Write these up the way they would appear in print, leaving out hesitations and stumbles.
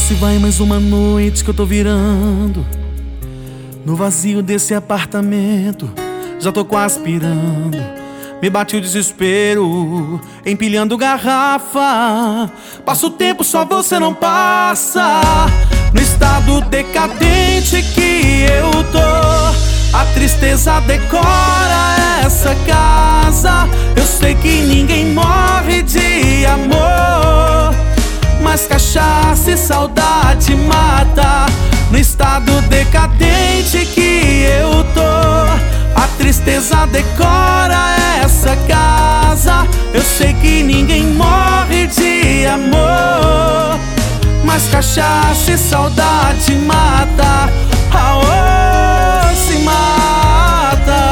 se vai mais uma noite que eu tô virando no vazio desse apartamento. Já tô quase pirando, me bate o desespero, empilhando garrafa. Passa o tempo, só você não passa. No estado decadente que eu tô, a tristeza decora essa casa. Eu sei que ninguém morre de amor, mas cachaça e saudade mata. No estado decadente que eu tô, a tristeza decora essa casa. Eu sei que ninguém morre de amor, mas cachaça e saudade mata. Aô, se mata.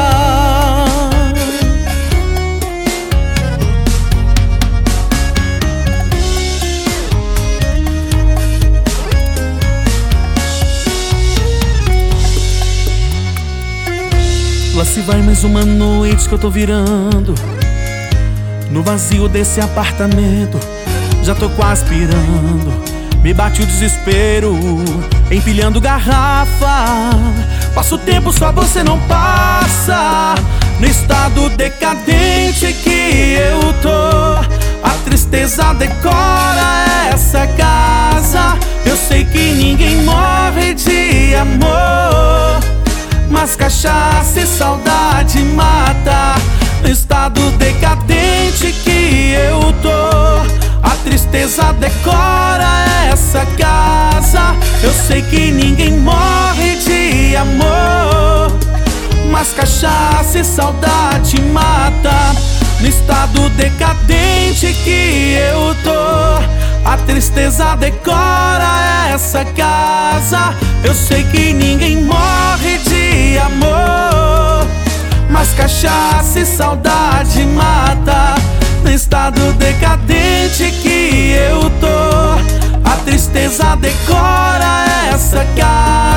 Lá se vai mais uma noite que eu tô virando no vazio desse apartamento. Já tô quase pirando, me bate o desespero, empilhando garrafa. Passa o tempo, só você não passa. No estado decadente que eu tô, a tristeza decora essa casa. Eu sei que ninguém morre de amor, mas cachaça e saudade mata. No estado decadente que eu tô, a tristeza decora essa casa. Eu sei que ninguém morre de amor, mas cachaça e saudade mata. No estado decadente que eu tô, a tristeza decora essa casa. Eu sei que ninguém morre de amor, mas cachaça e saudade mata. No estado decadente que eu tô, a tristeza decora essa casa.